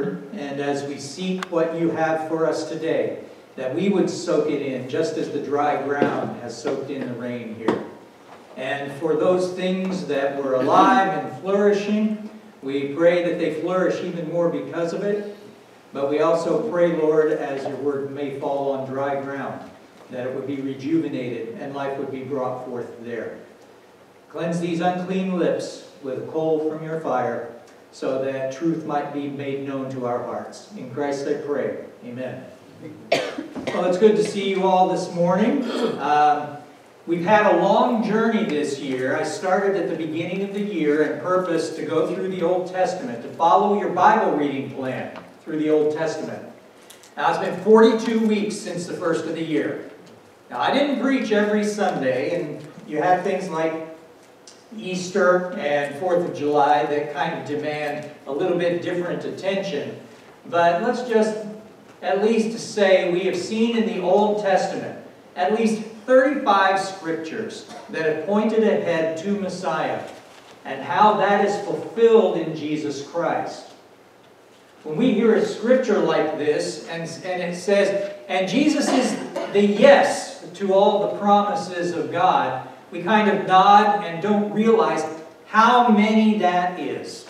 word, and as we seek what you have for us today, that we would soak it in, just as the dry ground has soaked in the rain here. And for those things that were alive and flourishing, we pray that they flourish even more because of it. But we also pray, Lord, as your word may fall on dry ground, that it would be rejuvenated and life would be brought forth there. Cleanse these unclean lips with coal from your fire, so that truth might be made known to our hearts. In Christ I pray. Amen. Well, it's good to see you all this morning. We've had a long journey this year. I started at the beginning of the year and purposed to go through the Old Testament, to follow your Bible reading plan through the Old Testament. Now, it's been 42 weeks since the first of the year. Now, I didn't preach every Sunday, and you have things like Easter and 4th of July that kind of demand a little bit different attention. But let's just at least say we have seen in the Old Testament at least 35 scriptures that have pointed ahead to Messiah and how that is fulfilled in Jesus Christ. When we hear a scripture like this and it says, and Jesus is the yes to all the promises of God, we kind of nod and don't realize how many that is.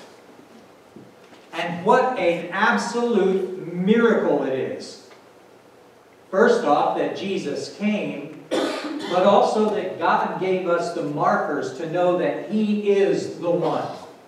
And what an absolute miracle it is. First off, that Jesus came, but also that God gave us the markers to know that He is the one.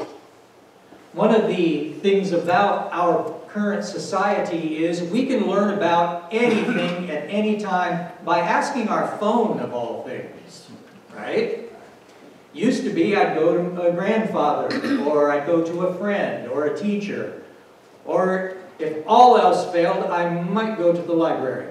One of the things about our current society is we can learn about anything at any time by asking our phone, of all things. Right? Used to be I'd go to a grandfather, or I'd go to a friend, or a teacher, or if all else failed, I might go to the library.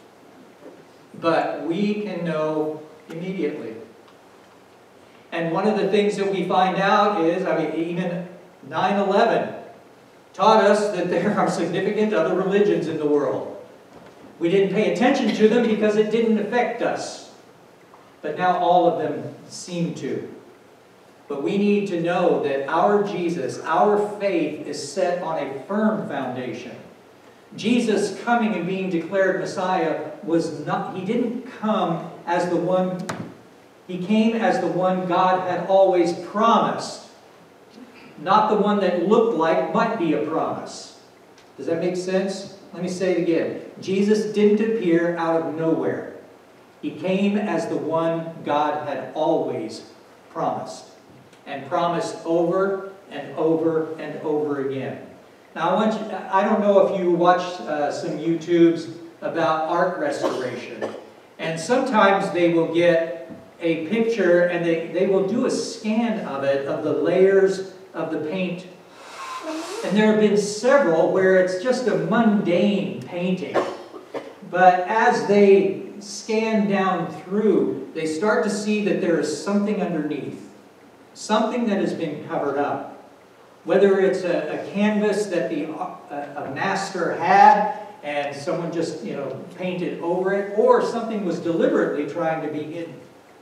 But we can know immediately. And one of the things that we find out is, even 9/11 taught us that there are significant other religions in the world. We didn't pay attention to them because it didn't affect us. But now all of them seem to. But we need to know that our Jesus, our faith, is set on a firm foundation. Jesus coming and being declared Messiah He didn't come as the one, He came as the one God had always promised. Not the one that looked like might be a promise. Does that make sense? Let me say it again. Jesus didn't appear out of nowhere. He came as the one God had always promised. And promised over and over and over again. Now I don't know if you watch some YouTubes about art restoration. And sometimes they will get a picture and they will do a scan of it, of the layers of the paint. And there have been several where it's just a mundane painting. But as they scan down through, they start to see that there is something underneath. Something that has been covered up. Whether it's a canvas that a master had and someone just painted over it, or something was deliberately trying to be hidden.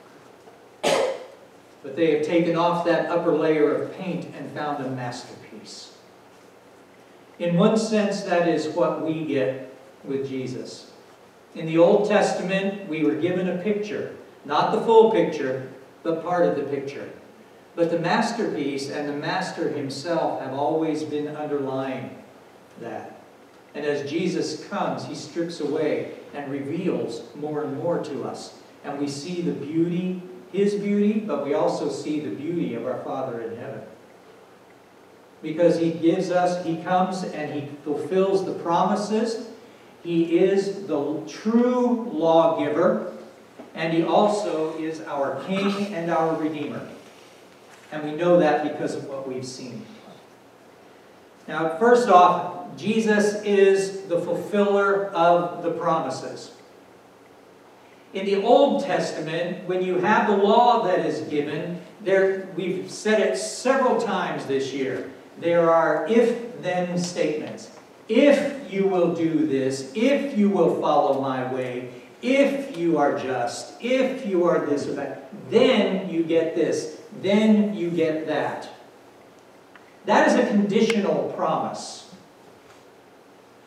But they have taken off that upper layer of paint and found a masterpiece. In one sense, that is what we get with Jesus. In the Old Testament, we were given a picture. Not the full picture, but part of the picture. But the masterpiece and the Master Himself have always been underlying that. And as Jesus comes, He strips away and reveals more and more to us. And we see the beauty, His beauty, but we also see the beauty of our Father in heaven. Because He comes and He fulfills the promises. He is the true lawgiver, and He also is our King and our Redeemer. And we know that because of what we've seen. Now, first off, Jesus is the fulfiller of the promises. In the Old Testament, when you have the law that is given, we've said it several times this year, there are if-then statements. If you will do this, if you will follow my way, if you are just, if you are this or that, then you get this, then you get that. That is a conditional promise.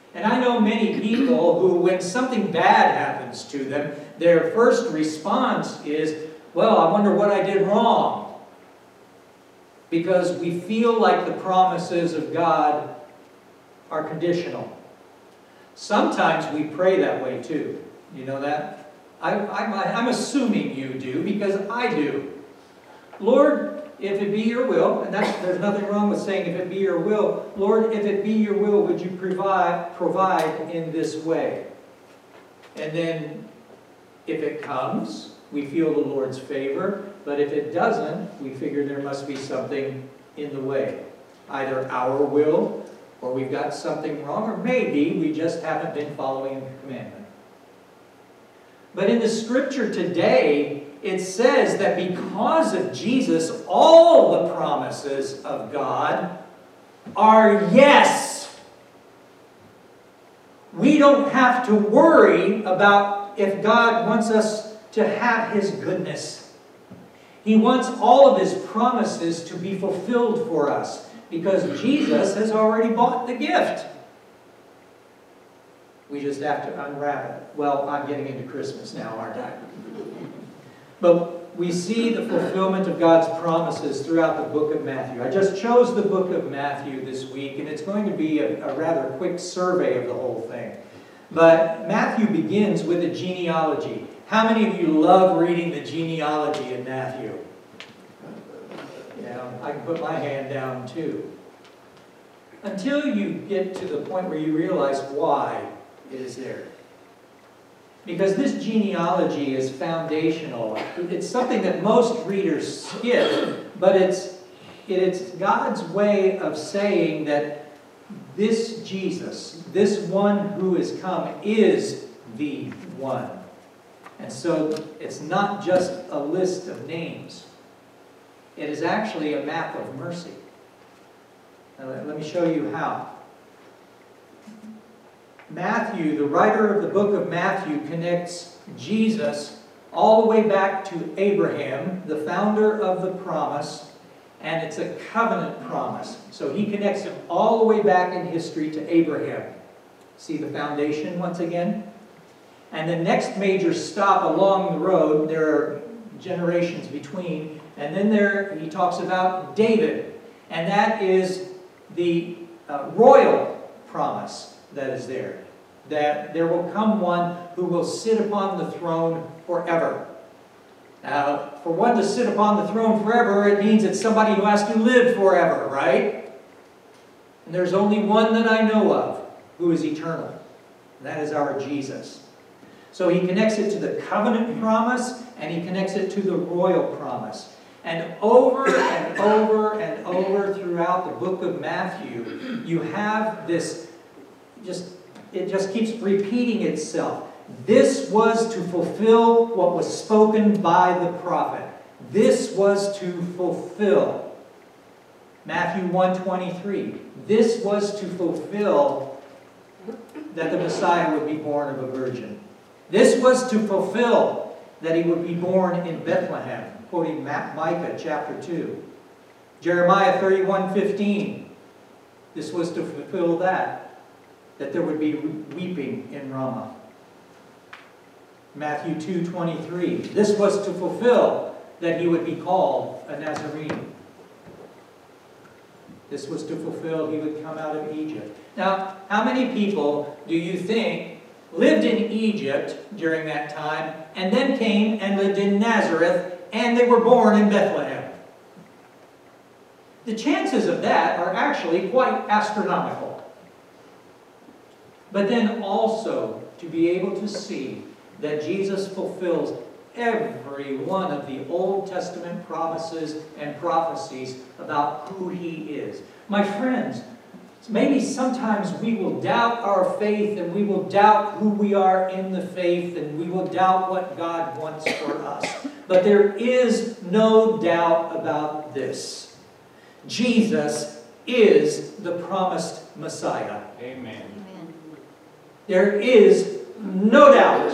And I know many people who, when something bad happens to them, their first response is, well, I wonder what I did wrong. Because we feel like the promises of God are conditional. Sometimes we pray that way too. You know that? I'm assuming you do, because I do. Lord, if it be your will, and there's nothing wrong with saying if it be your will, Lord, if it be your will, would you provide in this way? And then if it comes, we feel the Lord's favor, but if it doesn't, we figure there must be something in the way. Either our will, or we've got something wrong, or maybe we just haven't been following the commandment. But in the scripture today, it says that because of Jesus, all the promises of God are yes. We don't have to worry about if God wants us to have His goodness. He wants all of His promises to be fulfilled for us because Jesus has already bought the gift. We just have to unwrap it. Well, I'm getting into Christmas now, aren't I? But we see the fulfillment of God's promises throughout the book of Matthew. I just chose the book of Matthew this week, and it's going to be a rather quick survey of the whole thing. But Matthew begins with a genealogy. How many of you love reading the genealogy in Matthew? Yeah, I can put my hand down too. Until you get to the point where you realize why it is there. Because this genealogy is foundational. It's something that most readers skip, but it's God's way of saying that this Jesus, this one who is come, is the one. And so it's not just a list of names. It is actually a map of mercy. Now, let me show you how. Matthew, the writer of the book of Matthew, connects Jesus all the way back to Abraham, the founder of the promise, and it's a covenant promise. So he connects him all the way back in history to Abraham. See the foundation once again? And the next major stop along the road, there are generations between, and then there he talks about David, and that is the royal promise that is there. That there will come one who will sit upon the throne forever. Now, for one to sit upon the throne forever, it means it's somebody who has to live forever, right? And there's only one that I know of who is eternal. And that is our Jesus. So he connects it to the covenant promise, and he connects it to the royal promise. And over and over and over throughout the book of Matthew, you have this it just keeps repeating itself. This was to fulfill what was spoken by the prophet. This was to fulfill. Matthew 1:23. This was to fulfill that the Messiah would be born of a virgin. This was to fulfill that he would be born in Bethlehem, quoting Micah chapter 2. Jeremiah 31:15. This was to fulfill that there would be weeping in Ramah. Matthew 2:23. This was to fulfill that he would be called a Nazarene. This was to fulfill he would come out of Egypt. Now, how many people do you think lived in Egypt during that time and then came and lived in Nazareth and they were born in Bethlehem? The chances of that are actually quite astronomical. But then also to be able to see that Jesus fulfills every one of the Old Testament promises and prophecies about who he is. My friends, maybe sometimes we will doubt our faith and we will doubt who we are in the faith and we will doubt what God wants for us. But there is no doubt about this. Jesus is the promised Messiah. Amen. There is no doubt.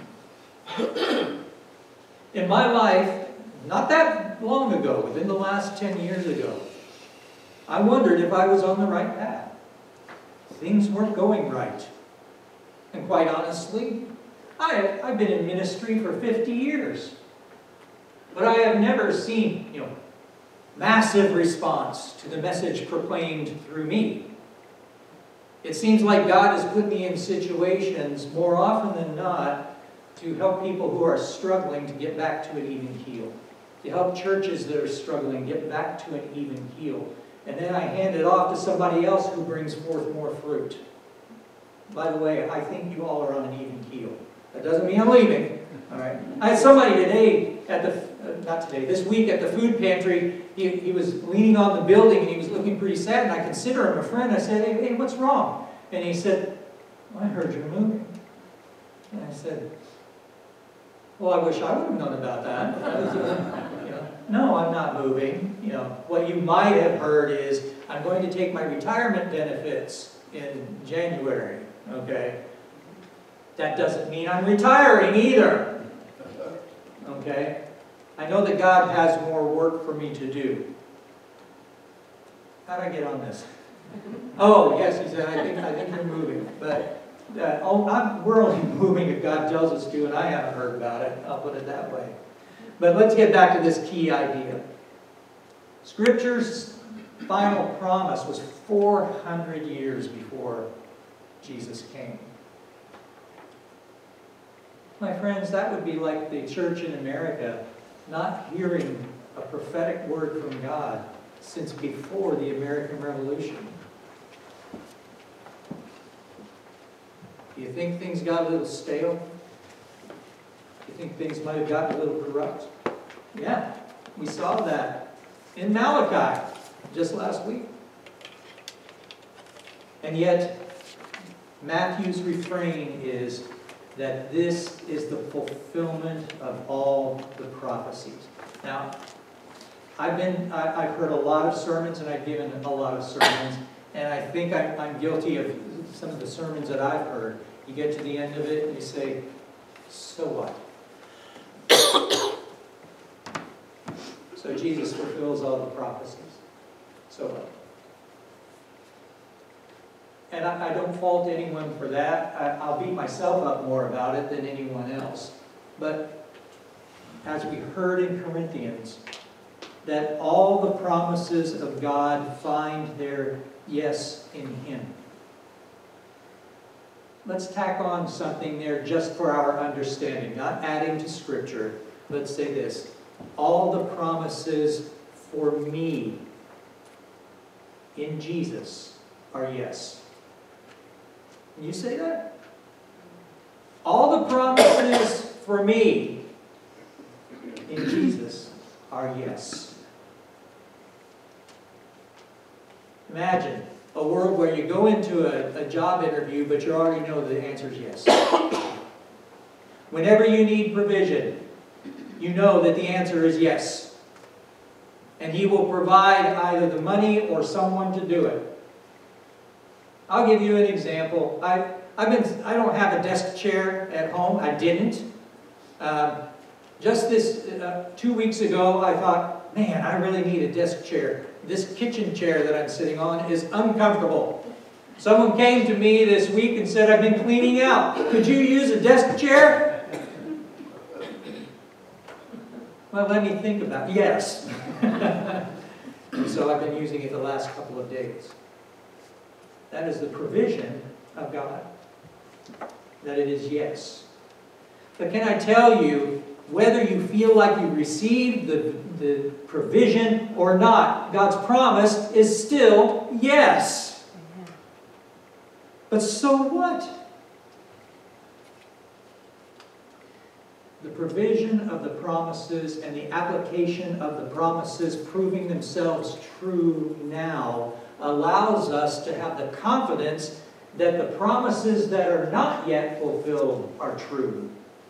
In my life, not that long ago, within the last 10 years ago, I wondered if I was on the right path. things weren't going right. And quite honestly, I've been in ministry for 50 years. But I have never seen, massive response to the message proclaimed through me. It seems like God has put me in situations more often than not to help people who are struggling to get back to an even keel. To help churches that are struggling get back to an even keel. And then I hand it off to somebody else who brings forth more fruit. By the way, I think you all are on an even keel. That doesn't mean I'm leaving. All right. I had somebody today this week at the food pantry. He was leaning on the building and he was looking pretty sad, and I consider him a friend. I said, hey, what's wrong? And he said, well, I heard you're moving. And I said, well, I wish I would have known about that. No, I'm not moving. What you might have heard is I'm going to take my retirement benefits in January. Okay? That doesn't mean I'm retiring either. Okay? I know that God has more work for me to do. How did I get on this? Oh, yes, he said, I think you're moving. But we're only moving if God tells us to, and I haven't heard about it. I'll put it that way. But let's get back to this key idea. Scripture's final promise was 400 years before Jesus came. My friends, that would be like the church in America not hearing a prophetic word from God since before the American Revolution. Do you think things got a little stale? Do you think things might have gotten a little corrupt? Yeah, we saw that in Malachi just last week. And yet, Matthew's refrain is that this is the fulfillment of all the prophecies. Now, I've heard a lot of sermons, and I've given a lot of sermons, and I think I'm guilty of some of the sermons that I've heard. You get to the end of it and you say, so what? So Jesus fulfills all the prophecies. So what? And I don't fault anyone for that. I'll beat myself up more about it than anyone else. But as we heard in Corinthians, that all the promises of God find their yes in Him. Let's tack on something there just for our understanding, not adding to Scripture. Let's say this. All the promises for me in Jesus are yes. Can you say that? All the promises for me in Jesus are yes. Imagine a world where you go into a job interview, but you already know the answer is yes. Whenever you need provision, you know that the answer is yes. And He will provide either the money or someone to do it. I'll give you an example. I don't have a desk chair at home. I didn't. Just this 2 weeks ago, I thought, man, I really need a desk chair. This kitchen chair that I'm sitting on is uncomfortable. Someone came to me this week and said, I've been cleaning out. Could you use a desk chair? Well, let me think about it. Yes. And so I've been using it the last couple of days. That is the provision of God. That it is yes. But can I tell you, whether you feel like you received the provision or not, God's promise is still yes. But so what? The provision of the promises and the application of the promises proving themselves true now allows us to have the confidence that the promises that are not yet fulfilled are true.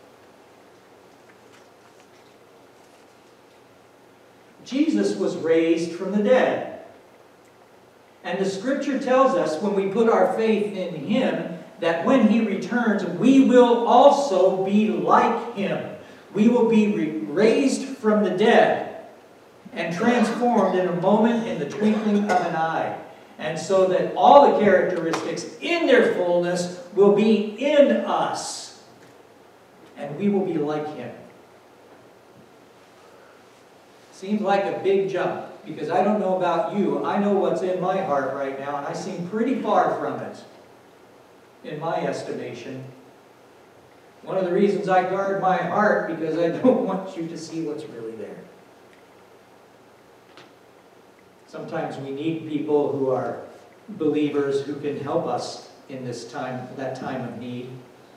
Jesus was raised from the dead. And the Scripture tells us when we put our faith in Him that when He returns, we will also be like Him. We will be raised from the dead and transformed in a moment, in the twinkling of an eye. And so that all the characteristics righteousness will be in us, and we will be like him. Seems like a big jump, because I don't know about you. I know what's in my heart right now, and I seem pretty far from it, in my estimation. One of the reasons I guard my heart, because I don't want you to see what's really there. Sometimes we need people who are believers who can help us in this time, that time of need.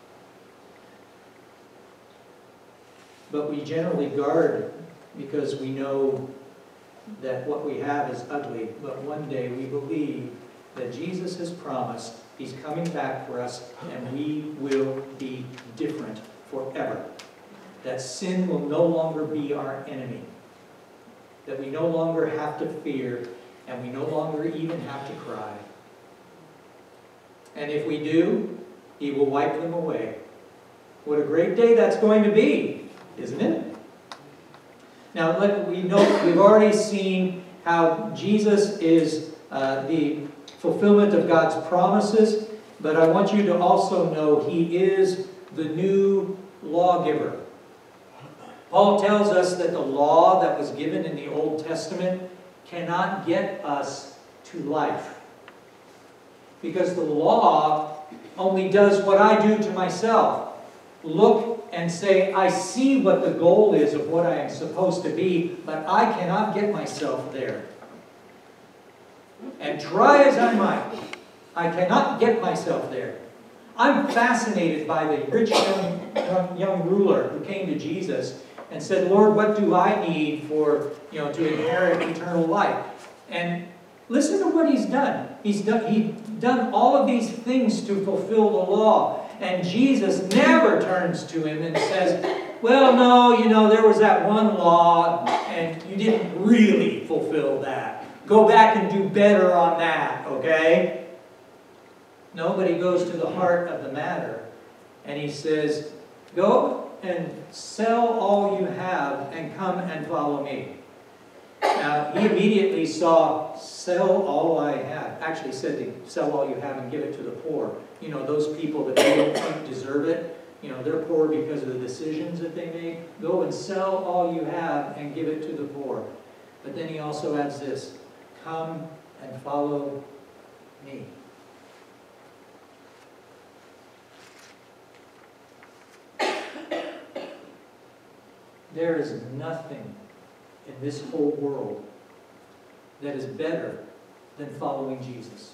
But we generally guard because we know that what we have is ugly. But one day we believe that Jesus has promised he's coming back for us, and we will be different forever. That sin will no longer be our enemy. That we no longer have to fear, and we no longer even have to cry. And if we do, he will wipe them away. What a great day that's going to be, isn't it? Now, we know we've already seen how Jesus is the fulfillment of God's promises, but I want you to also know he is the new lawgiver. Paul tells us that the law that was given in the Old Testament cannot get us to life. Because the law only does what I do to myself. Look and say, I see what the goal is of what I am supposed to be, but I cannot get myself there. And try as I might, I cannot get myself there. I'm fascinated by the rich young ruler who came to Jesus and said, Lord, what do I need for, to inherit eternal life? And listen to what he's done. He's done all of these things to fulfill the law. And Jesus never turns to him and says, well, no, there was that one law and you didn't really fulfill that. Go back and do better on that, okay? Nobody goes to the heart of the matter. And he says, go and sell all you have and come and follow me. Now, he immediately saw, sell all I have. Actually said to sell all you have and give it to the poor. Those people that they don't think deserve it. They're poor because of the decisions that they made. Go and sell all you have and give it to the poor. But then he also adds this, come and follow me. There is nothing in this whole world that is better than following Jesus.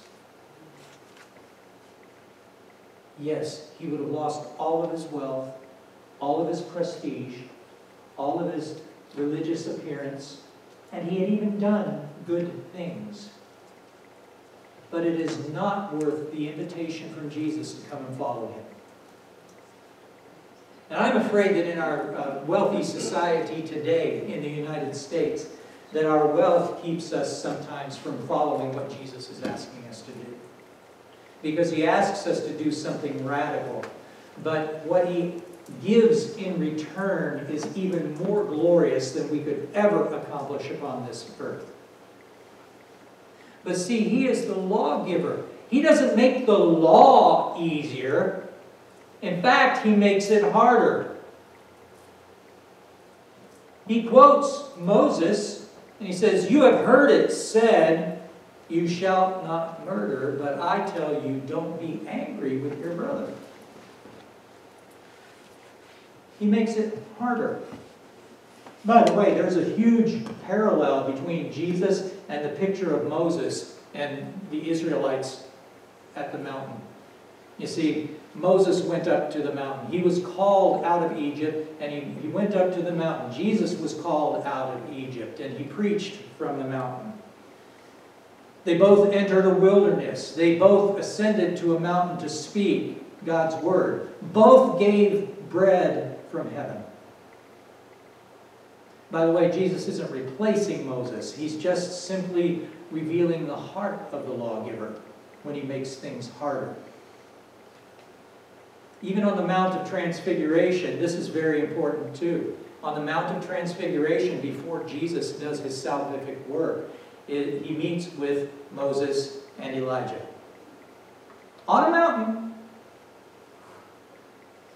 Yes, he would have lost all of his wealth, all of his prestige, all of his religious appearance, and he had even done good things. But it is not worth the invitation from Jesus to come and follow him. And I'm afraid that in our wealthy society today in the United States, that our wealth keeps us sometimes from following what Jesus is asking us to do. Because he asks us to do something radical. But what he gives in return is even more glorious than we could ever accomplish upon this earth. But see, he is the lawgiver. He doesn't make the law easier. In fact, he makes it harder. He quotes Moses, and he says, you have heard it said, you shalt not murder, but I tell you, don't be angry with your brother. He makes it harder. By the way, there's a huge parallel between Jesus and the picture of Moses and the Israelites at the mountain. You see, Moses went up to the mountain. He was called out of Egypt, and he went up to the mountain. Jesus was called out of Egypt, and he preached from the mountain. They both entered a wilderness. They both ascended to a mountain to speak God's word. Both gave bread from heaven. By the way, Jesus isn't replacing Moses. He's just simply revealing the heart of the lawgiver when he makes things harder. Even on the Mount of Transfiguration, this is very important too. On the Mount of Transfiguration, before Jesus does his salvific work, he meets with Moses and Elijah. On a mountain,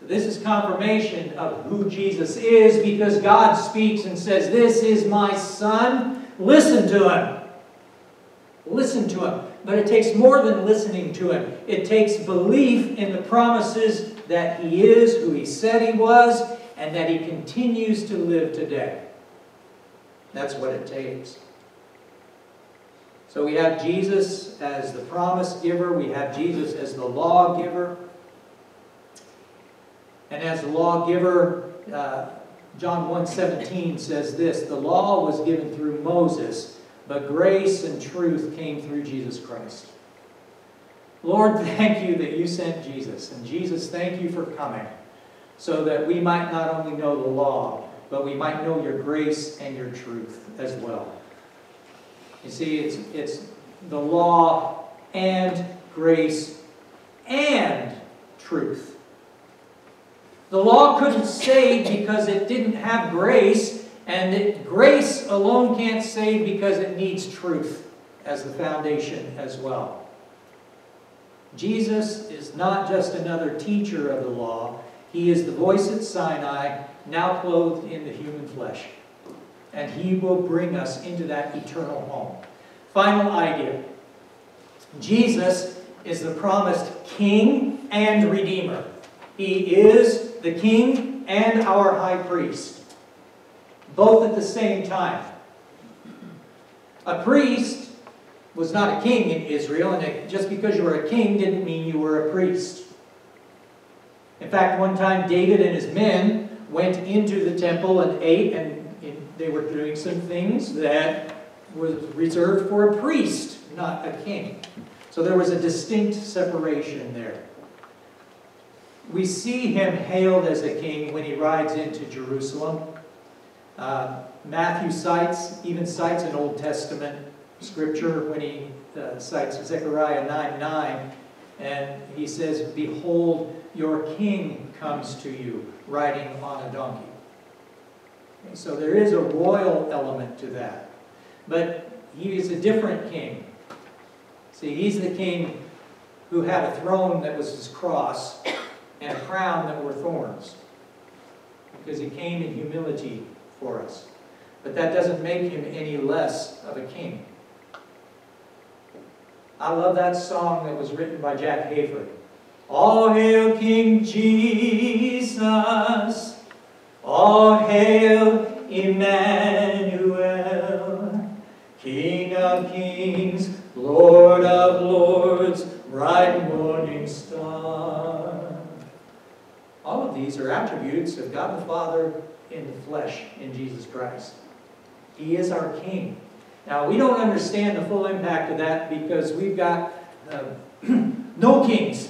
This is confirmation of who Jesus is, because God speaks and says, "This is my Son." Listen to Him. Listen to Him. But it takes more than listening to Him. It takes belief in the promises that He is who He said He was, and that He continues to live today. That's what it takes. So we have Jesus as the promise giver. We have Jesus as the law giver. And as the lawgiver, John 1:17 says this: "The law was given through Moses, but grace and truth came through Jesus Christ." Lord, thank you that you sent Jesus. And Jesus, thank you for coming, so that we might not only know the law, but we might know your grace and your truth as well. You see, it's the law and grace and truth. The law couldn't save because it didn't have grace, and grace alone can't save because it needs truth as the foundation as well. Jesus is not just another teacher of the law. He is the voice at Sinai, now clothed in the human flesh. And He will bring us into that eternal home. Final idea. Jesus is the promised King and Redeemer. He is the King and our High Priest, both at the same time. A priest was not a king in Israel, and just because you were a king didn't mean you were a priest. In fact, one time David and his men went into the temple and ate, and they were doing some things that was reserved for a priest, not a king. So there was a distinct separation there. We see Him hailed as a king when He rides into Jerusalem. Matthew even cites an Old Testament scripture when he cites Zechariah 9:9, and he says, "Behold, your king comes to you, riding on a donkey." Okay, so there is a royal element to that. But He is a different king. See, He's the king who had a throne that was His cross, and a crown that were thorns, because He came in humility for us. But that doesn't make Him any less of a king. I love that song that was written by Jack Hayford. All hail King Jesus, all hail Emmanuel, King of kings, Lord of lords, bright morning star. All of these are attributes of God the Father in the flesh in Jesus Christ. He is our King. Now, we don't understand the full impact of that because we've got no kings.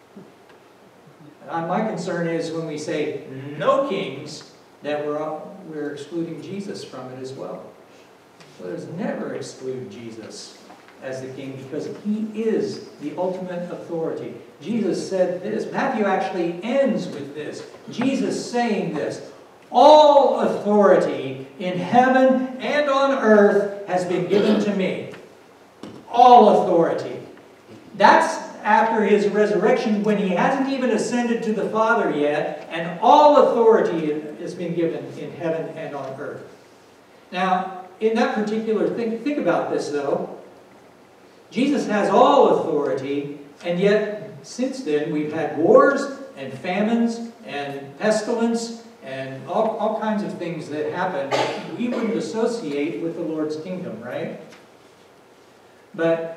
My concern is when we say no kings, that we're excluding Jesus from it as well. So there's never exclude Jesus as the king, because He is the ultimate authority. Jesus said this. Matthew actually ends with this. Jesus saying this: "All authority in heaven and on earth has been given to me." All authority. That's after His resurrection, when He hasn't even ascended to the Father yet, and all authority has been given in heaven and on earth. Now, in that particular thing, think about this though. Jesus has all authority, and yet since then we've had wars and famines and pestilence and all kinds of things that happen that we wouldn't associate with the Lord's kingdom, right? But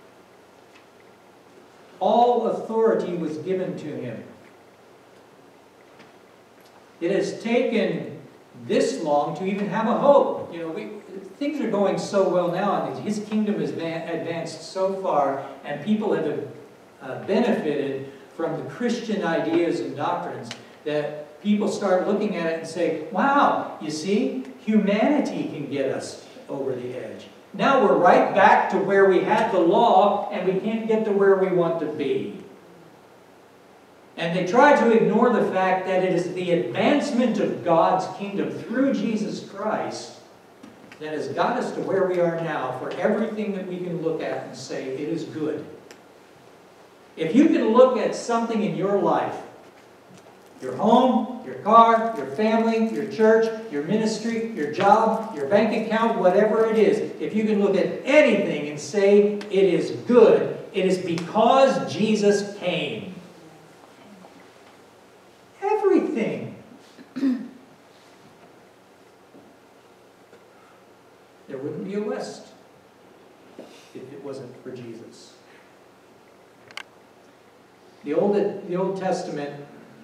all authority was given to Him. It has taken this long to even have a hope. You know, things are going so well now, and His kingdom has advanced so far, and people have benefited from the Christian ideas and doctrines that people start looking at it and say, wow, you see, humanity can get us over the edge. Now we're right back to where we had the law, and we can't get to where we want to be. And they try to ignore the fact that it is the advancement of God's kingdom through Jesus Christ that has got us to where we are now, for everything that we can look at and say, it is good. If you can look at something in your life Your home, your car, your family, your church, your ministry, your job, your bank account, whatever it is. If you can look at anything and say it is good, it is because Jesus came. Everything. There wouldn't be a West if it wasn't for Jesus. The Old Testament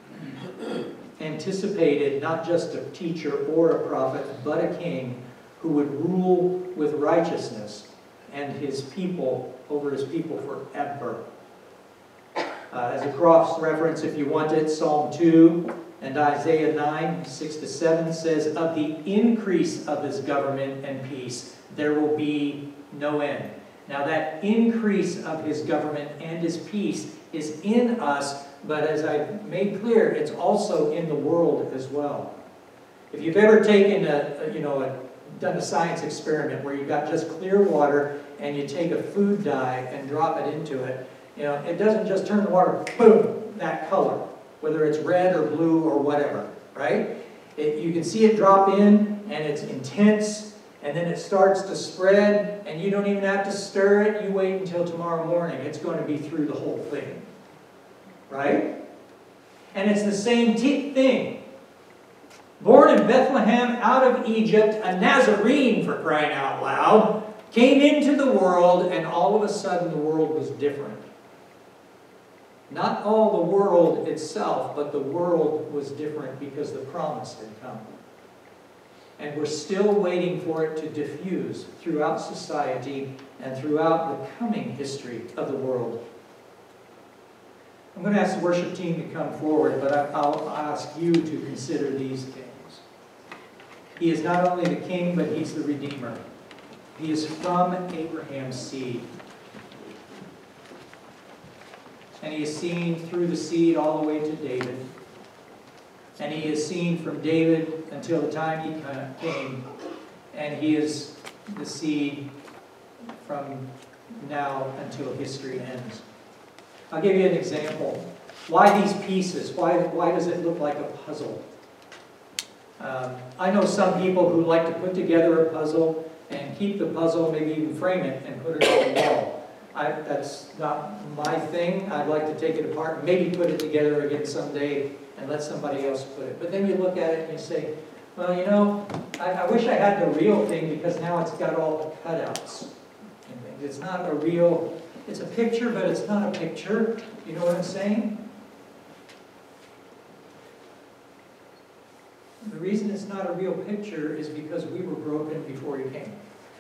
anticipated not just a teacher or a prophet, but a king who would rule with righteousness and his people, over his people forever. As a cross reference, if you want it, Psalm 2 and Isaiah 9, 6-7 says, "Of the increase of his government and peace, there will be no end." Now that increase of his government and his peace is in us, but as I've made clear, it's also in the world as well. If you've ever taken done a science experiment where you've got just clear water and you take a food dye and drop it into it, it doesn't just turn the water, boom, that color, whether it's red or blue or whatever, right? You can see it drop in and it's intense, and then it starts to spread, and you don't even have to stir it. You wait until tomorrow morning. It's going to be through the whole thing, right? And it's the same thing. Born in Bethlehem out of Egypt, a Nazarene, for crying out loud, came into the world, and all of a sudden the world was different. Not all the world itself, but the world was different because the promise had come. And we're still waiting for it to diffuse throughout society and throughout the coming history of the world. I'm going to ask the worship team to come forward, but I'll ask you to consider these things. He is not only the king, but he's the Redeemer. He is from Abraham's seed. And he is seen through the seed all the way to David. And he is seen from David until the time he came. And he is the seed from now until history ends. I'll give you an example. Why these pieces? Why does it look like a puzzle? I know some people who like to put together a puzzle and keep the puzzle, maybe even frame it and put it on the wall. That's not my thing. I'd like to take it apart and maybe put it together again someday and let somebody else put it. But then you look at it and you say, well, I wish I had the real thing, because now it's got all the cutouts. It's not a real, it's a picture, but it's not a picture. You know what I'm saying? The reason it's not a real picture is because we were broken before he came.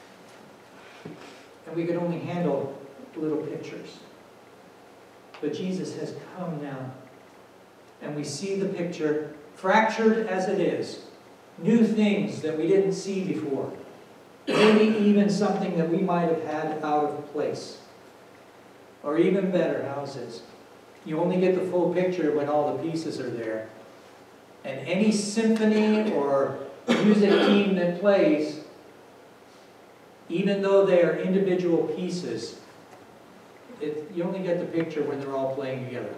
And we could only handle little pictures. But Jesus has come now. And we see the picture, fractured as it is. New things that we didn't see before. Maybe even something that we might have had out of place. Or even better, houses. You only get the full picture when all the pieces are there. And any symphony or music team that plays, even though they are individual pieces, you only get the picture when they're all playing together.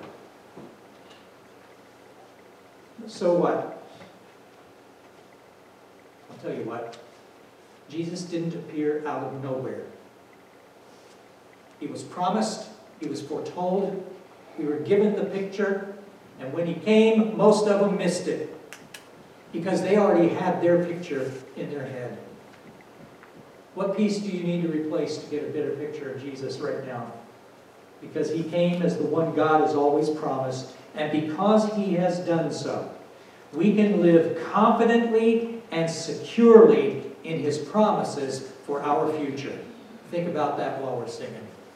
So what? I'll tell you what. Jesus didn't appear out of nowhere. He was promised, he was foretold, we were given the picture, and when he came, most of them missed it because they already had their picture in their head. What piece do you need to replace to get a better picture of Jesus right now? Because he came as the one God has always promised, and because he has done so, we can live confidently and securely in his promises for our future. Think about that while we're singing.